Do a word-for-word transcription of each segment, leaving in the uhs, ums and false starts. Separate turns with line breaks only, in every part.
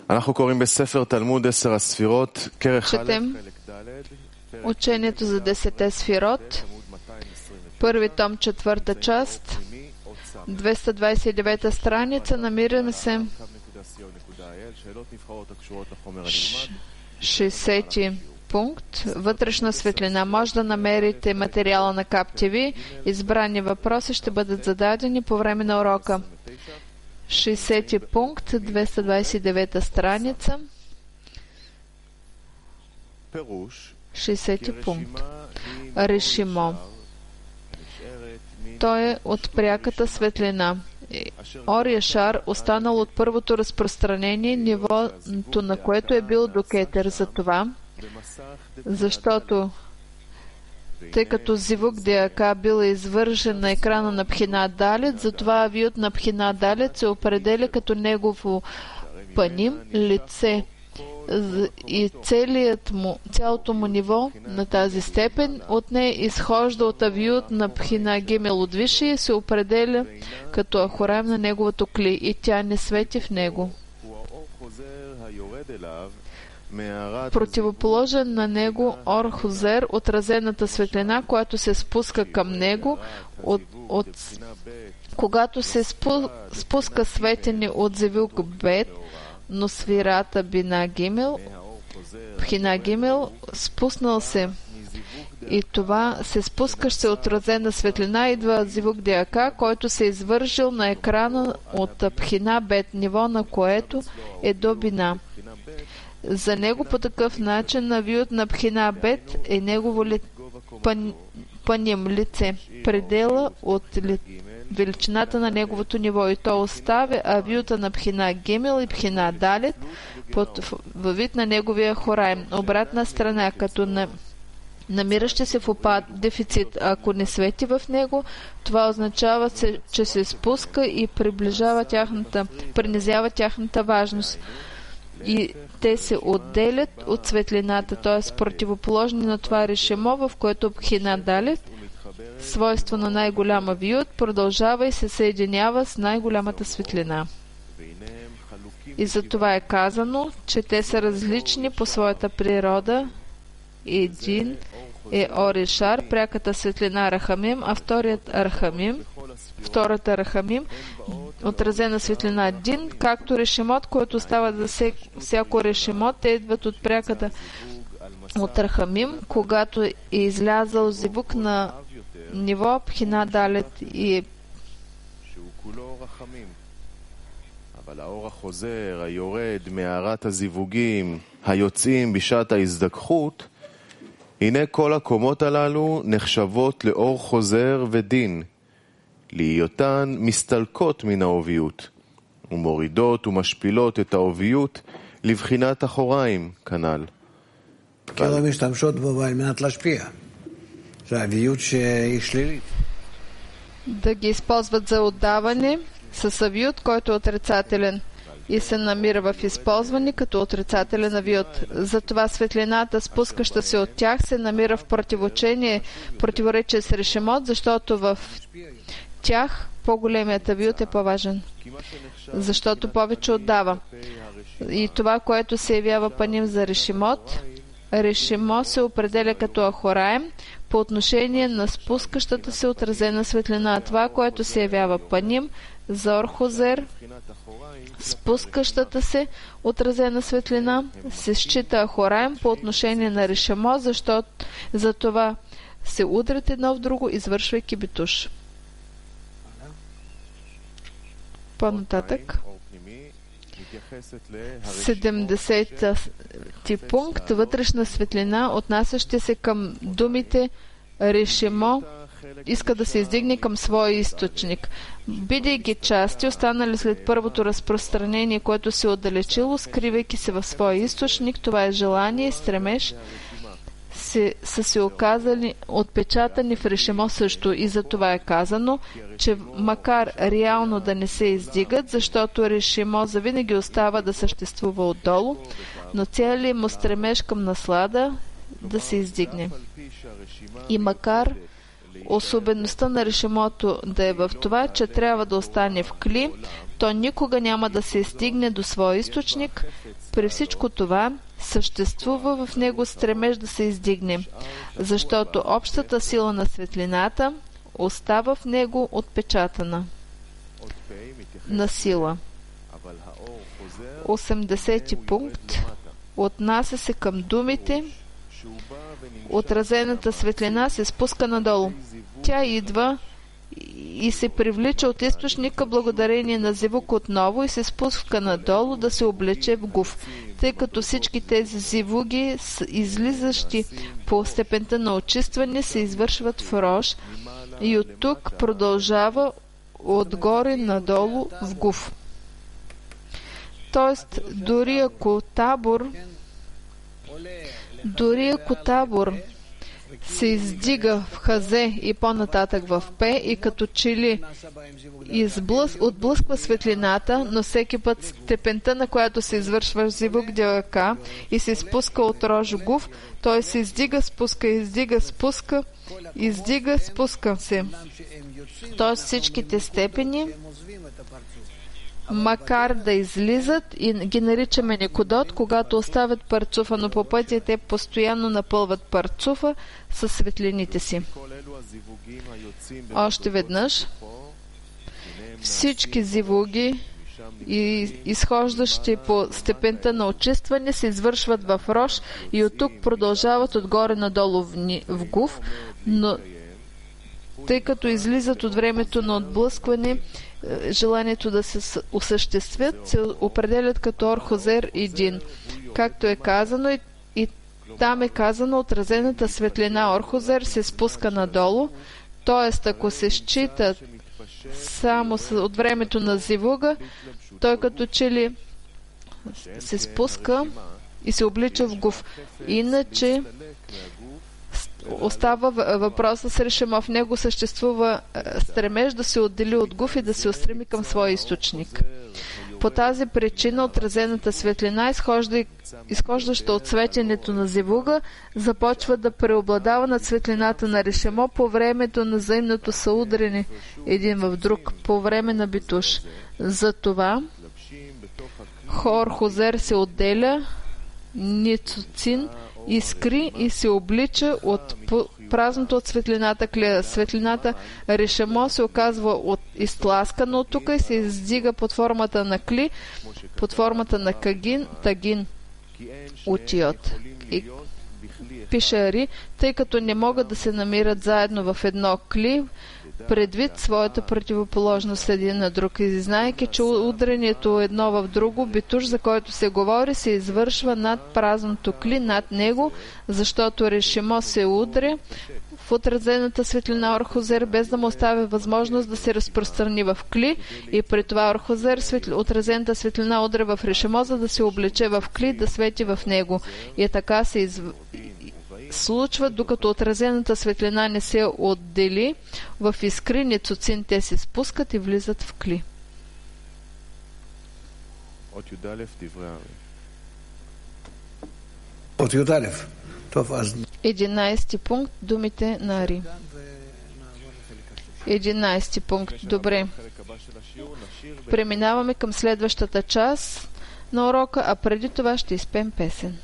Четем учението за десете сфирот, първи том, четвърта част, двеста двадесет и девета страница. Намираме се шейсети пункт. Вътрешна светлина. Може да намерите материала на Кап ТВ. Избрани въпроси ще бъдат зададени по време на урока. шейсети пункт, двеста двадесет и девета страница. шейсети пункт. Решимо. Той е от пряката светлина. Ор Яшар, останал от първото разпространение, нивото на което е бил до Кетер. За това, защото тъй като Зивук Деака бил извържен на екрана на Бхина Далет, затова авиот на Бхина Далет се определя като негово паним, лице, и целият му, цялото му ниво на тази степен от нея изхожда от авиот на Бхина Гимел от Виши и се определя като Ахораим на неговото кли, и тя не свети в него. Противоположен на него Ор Хузер, отразената светлина, която се спуска към него, от, от, когато се спу, спуска светене от Зевюк Бет, но свирата Бина Гимел, Бхина Гимел, спуснал се, и това се спускащ се отразена светлина идва от Зивук Деака, който се извържил на екрана от Бхина Бет, ниво на което е до Бина. За него по такъв начин авиот на Бхина Бет е негово ли, пан, паним, лице, предела от ли, величината на неговото ниво, и то оставя авиота на Бхина Гимел и Бхина Далет под във вид на неговия Хораим. Обратна страна, като на намиращи се в опад, дефицит, ако не свети в него, това означава, че се спуска и приближава тяхната, принизява тяхната важност. И те се отделят от светлината, т.е. противоположни на това решимо, в което Бхина Далет, свойство на най-голям авиот, продължава и се съединява с най-голямата светлина. И за това е казано, че те са различни по своята природа. Един е Ор Яшар, пряката светлина Рахамим, а вторият Рахамим, втората Рахамим, отразена светлина Дин, както решимот, който става за всек, всяко решимот, те идват от пряката от Рахамим, когато е излязъл Зивук на ниво Бхина Далет и е
אבל האור החוזר, היורד מערת הזיווגים, היוצאים בשעת ההזדככות, הנה כל הקומות הללו נחשבות לאור חוזר ודין, להיותן מסתלקות מן האוביות, ומורידות ומשפילות את האוביות לבחינת אחוריים, כנ"ל.
כאילו משתמשות בו על מנת להשפיע. זה האוביות שהיא שלילית.
Да ги използват за отдаване с авиот, който е отрицателен, и се намира в използване като отрицателен авиот. Затова светлината, спускаща се от тях, се намира в противоречие, противоречие с решимот, защото в тях по-големият авиот е по-важен, защото повече отдава. И това, което се явява паним за решимот, решимо се определя като Ахораим по отношение на спускащата се отразена светлина. Това, което се явява паним за Ор Хузер, спускащата се отразена светлина, се счита Ахораим по отношение на решимо, защото за това се удрят едно в друго, извършвайки битуш. По-нататък. седемдесети пункт. Вътрешна светлина, отнасяща се към думите решимо, иска да се издигне към своя източник. Бидейки части, останали след първото разпространение, което се отдалечило, скривайки се в своя източник, това е желание и стремеж, се, са се оказали отпечатани в решимо също. И за това е казано, че макар реално да не се издигат, защото решимо завинаги остава да съществува отдолу, но целият му стремеж към наслада да се издигне. И макар особеността на решимото да е в това, че трябва да остане в кли, то никога няма да се стигне до своя източник. При всичко това съществува в него стремеж да се издигне, защото общата сила на светлината остава в него отпечатана на сила. осемдесети пункт отнася се към думите: отразената светлина се спуска надолу. Тя идва и се привлича от източника благодарение на зивук отново и се спуска надолу да се облече в гуф, тъй като всички тези зивуги, излизащи по степента на очистване, се извършват в рош и от тук продължава отгоре надолу в гуф. Тоест, дори ако табор дори ако табор се издига в хазе и по-нататък в П и като че ли изблъс, отблъсква светлината, но всеки път степента, на която се извършва зивук дялка и се спуска от рож гуф, той се издига, спуска, издига, спуска, издига, спуска се. Тоест всичките степени, макар да излизат, и ги наричаме никодот, когато оставят парцуфа, но по пътя те постоянно напълват парцуфа със светлините си. Още веднъж, всички зивуги, изхождащи по степента на очистване, се извършват в рош и от тук продължават отгоре надолу в, в гуф, но тъй като излизат от времето на отблъскване, желанието да се осъществят, се определят като Ор-Хозер и Дин. Както е казано, и, и там е казано, отразената светлина Ор-Хозер се спуска надолу, т.е. ако се счита само от времето на зивуга, той като че ли се спуска и се облича в гуф. Иначе остава въпроса с решимо. В него съществува стремеж да се отдели от гуф и да се устреми към своя източник. По тази причина отразената светлина, изхожда, изхождаща от светенето на зивуга, започва да преобладава над светлината на решимо по времето на взаимното съудряне един в друг, по време на битуш. Затова Хор-Хозер се отделя, Ницуцин искри и се облича от празното от светлината клея. Светлината решемо се оказва от изтласкана от тук и се издига под формата на кли, под формата на кагин, тагин, утиот. И пише Ари, тъй като не могат да се намират заедно в едно кли, предвид своята противоположност един на друг. И знаейки, че удрението едно в друго, битуш, за който се говори, се извършва над празното кли, над него, защото решимо се удря в отразената светлина Ор-Хозер, без да му оставя възможност да се разпространи в кли, и при това Ор-Хозер, светли, отразената светлина удря в решимо, за да се облече в кли, да свети в него. И така се из... случва, докато отразената светлина не се отдели в искри, ницуцин, те се спускат и влизат в кли. Единайсти пункт, думите на Ари. Единайсти пункт. Добре. Преминаваме към следващата част на урока, а преди това ще изпеем песен.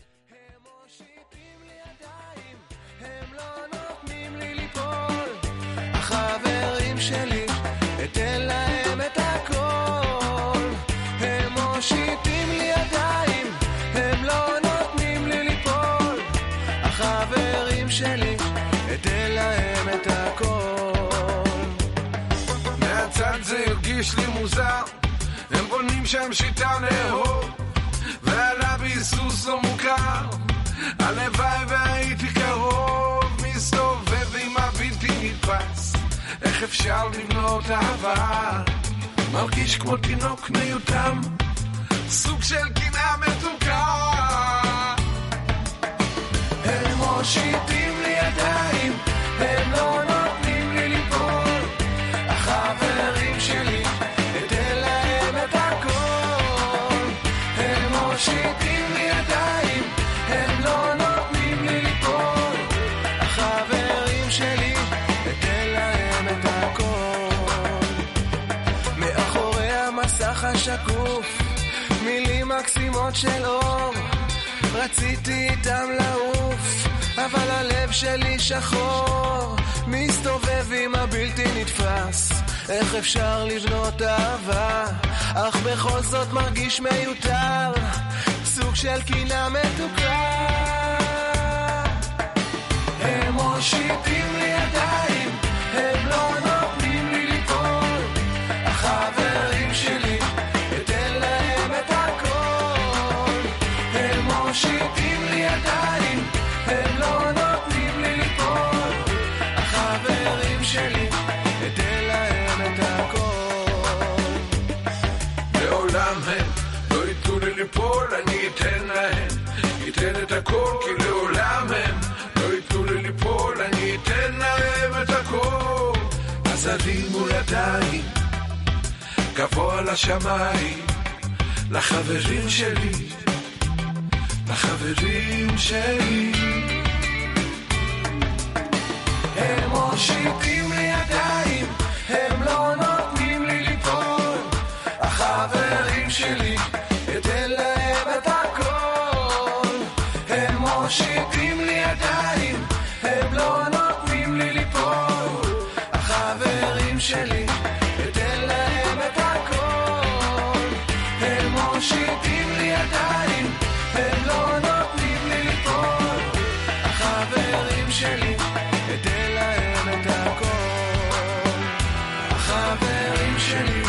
יש לי מוזר, הם בונים שם שיטה נאור ועלה ביסוס לא מוכר, הלוואי והייתי קרוב, מסתובב עם הבלתי נתפס, איך אפשר לבנות אהבה, מרגיש כמו תינוק מיותם, סוג של קנאה מתוקה, הם מושיטים לי ידיים, הם לא נותנים לי ליפול, החברים שלי מושיטים לי ידיים, הם לא נותנים לי ליפול, החברים שלי, אתן להם את הכל. מאחורי המסך פעימות של אור, רציתי איתם לעוף, אבל הלב שלי שחור, מסתובב עם הבלתי נתפס. איך אפשר לבנות אהבה, אך בכל זאת מרגיש מיותר, סוג של קינה מתוקה. הם מושיטים לי ידיים, הם לא נותנים לי ליפול, החברים שלי אתן להם את הכל. הם מושיטים לי ידיים, הם לא נותנים לי ליפול, החברים שלי אתן להם את הכל. לעולם הם לא ייתנו לי ליפול, אני אתן להם, אתן את הכל, כי לעולם הם לא ייתנו לי ליפול, אני אתן להם את הכל. אז הרימו ידיים גבוה לשמיים, לחברים שלי, לחברים שלי. הם מושיטים לי ידיים, הם לא נותנים לי ליפול, החברים שלי אתן להם את הכל. הם מושיטים לי ידיים, הם לא נותנים לי ליפול, החברים שלי אתן להם את הכל. הם מושיטים לי ידיים, הם לא נותנים לי ליפול, החברים שלי אתן להם את הכל, החברים שלי